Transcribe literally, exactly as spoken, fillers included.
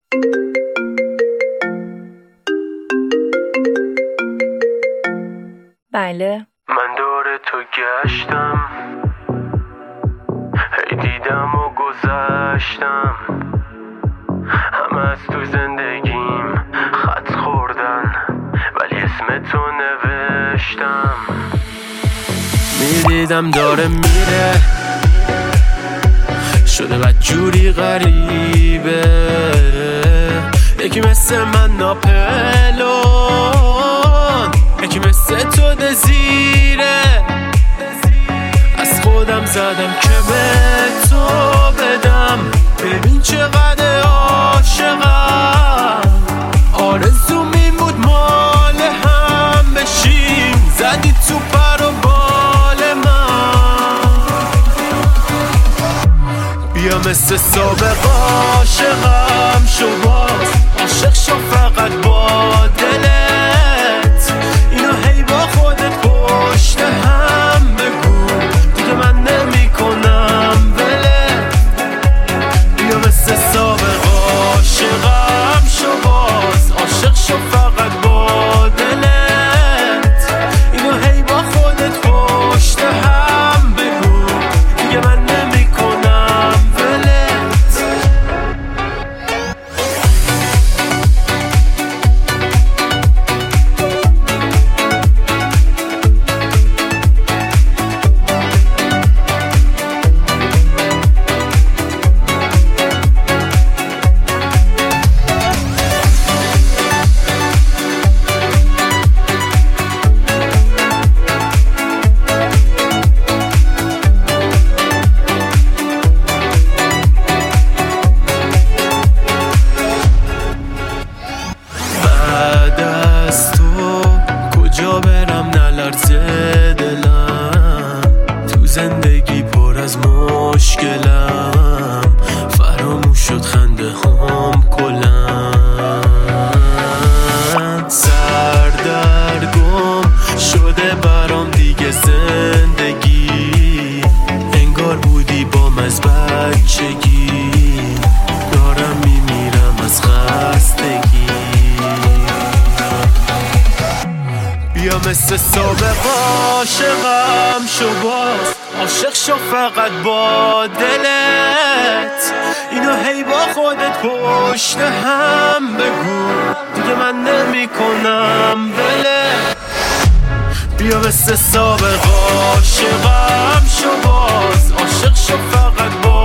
بله. من دور تو گشتم، هی دیدم و گذشتم، همه از تو زندگیم خط خوردن ولی اسم تو نوشتم. میدیدم داره میره، شده بدجوری غریبه، یکی مثل من ناپلون، یکی مثل تو دزیره. از خودم زدم که به تو بدم، ببین چقدر عاشقم. آرزوم این بود مال هم بشیم، زدی تو پر و بال من. بیا مثل سابق عاشقم شو باز، عاشق شو فقط با دلت، اینو هی با خودت پشت هم بگو، دیگه من نمی کنم ولت. بیا مثل سابق عاشقم شو باز، عاشق شو فقط با دلت، اینو هی با خودت پشت هم بگو، دیگه من نمی کنم ولت. بعد از تو کجا برم نلرزه دلم، تو زندگی پر از مشکلم، فراموش شد خنده هم کلم. سردرگم شده برام دیگه زندگی، انگار بودی بام از بچگی، دارم میمیرم از خستگی. بیا مثل سابق عاشقم شو باز، عاشق شو فقط با دلت، اینو هی با خودت پشت هم بگو، دیگه من نمی کنم ولت. بیا مثل سابق عاشقم شو باز، عاشق شو فقط با